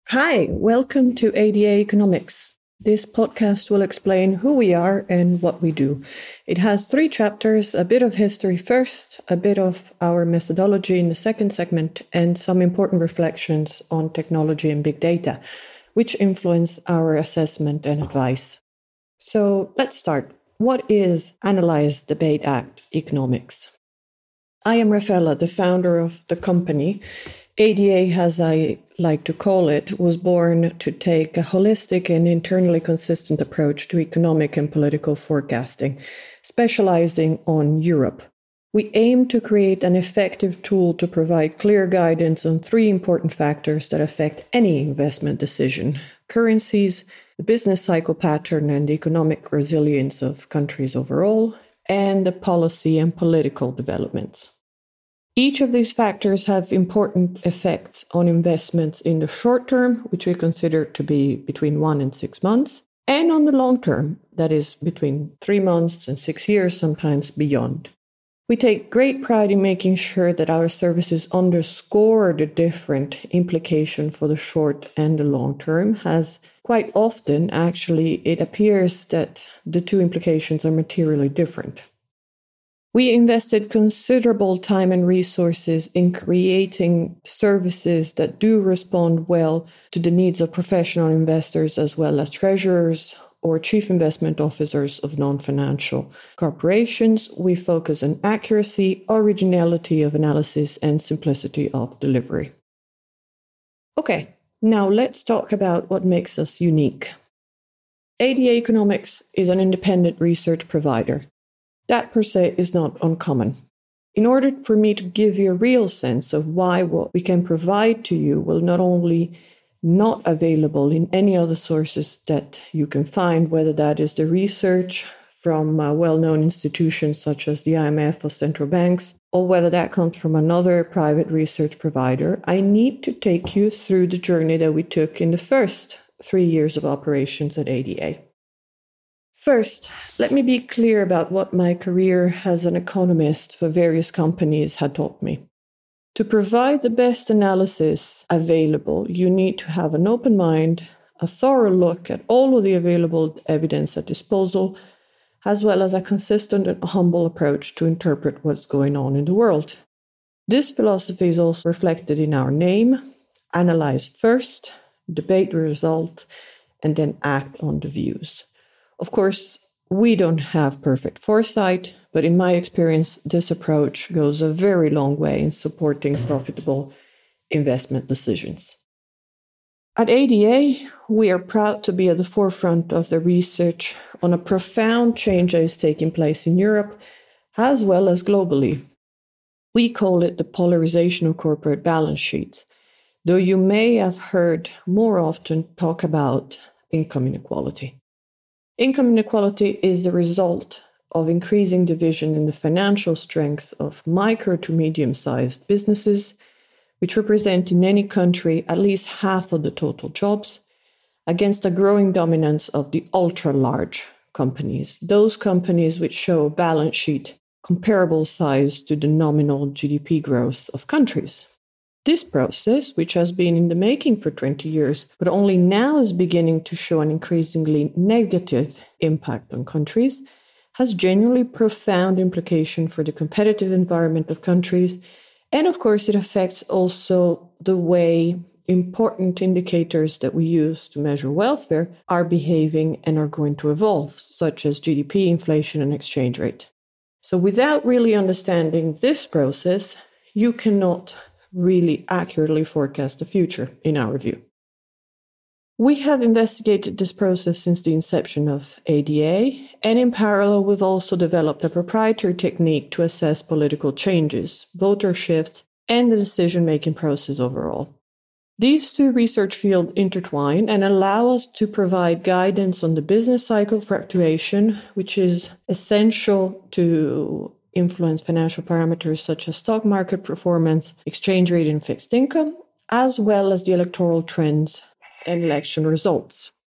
Hi, welcome to ADA Economics. This podcast will explain who we are and what we do. It has 3 chapters, a bit of history first, a bit of our methodology in the second segment, and some important reflections on technology and big data, which influence our assessment and advice. So let's start. What is Analyze, Debate, Act Economics? I am Rafaela, the founder of the company. ADA, as I like to call it, was born to take a holistic and internally consistent approach to economic and political forecasting, specializing on Europe. We aim to create an effective tool to provide clear guidance on 3 important factors that affect any investment decision: currencies, the business cycle pattern and the economic resilience of countries overall, and the policy and political developments. Each of these factors have important effects on investments in the short term, which we consider to be between 1 and 6 months, and on the long term, that is between 3 months and 6 years, sometimes beyond. We take great pride in making sure that our services underscore the different implication for the short and the long term, as quite often, actually, it appears that the 2 implications are materially different. We invested considerable time and resources in creating services that do respond well to the needs of professional investors as well as treasurers or chief investment officers of non-financial corporations. We focus on accuracy, originality of analysis, and simplicity of delivery. Okay, now let's talk about what makes us unique. ADA Economics is an independent research provider. That per se is not uncommon. In order for me to give you a real sense of why what we can provide to you will not only not available in any other sources that you can find, whether that is the research from well-known institutions such as the IMF or central banks, or whether that comes from another private research provider, I need to take you through the journey that we took in the first 3 years of operations at ADA. First, let me be clear about what my career as an economist for various companies had taught me. To provide the best analysis available, you need to have an open mind, a thorough look at all of the available evidence at disposal, as well as a consistent and humble approach to interpret what's going on in the world. This philosophy is also reflected in our name: analyze first, debate the result, and then act on the views. Of course, we don't have perfect foresight, but in my experience, this approach goes a very long way in supporting profitable investment decisions. At ADA, we are proud to be at the forefront of the research on a profound change that is taking place in Europe, as well as globally. We call it the polarization of corporate balance sheets, though you may have heard more often talk about income inequality. Income inequality is the result of increasing division in the financial strength of micro to medium-sized businesses, which represent in any country at least half of the total jobs, against a growing dominance of the ultra-large companies, those companies which show a balance sheet comparable size to the nominal GDP growth of countries. This process, which has been in the making for 20 years, but only now is beginning to show an increasingly negative impact on countries, has genuinely profound implication for the competitive environment of countries. And of course, it affects also the way important indicators that we use to measure welfare are behaving and are going to evolve, such as GDP, inflation, and exchange rate. So without really understanding this process, you cannot really accurately forecast the future, in our view. We have investigated this process since the inception of ADA, and in parallel, we've also developed a proprietary technique to assess political changes, voter shifts, and the decision-making process overall. These 2 research fields intertwine and allow us to provide guidance on the business cycle fluctuation, which is essential to influence financial parameters such as stock market performance, exchange rate, and fixed income, as well as the electoral trends and election results.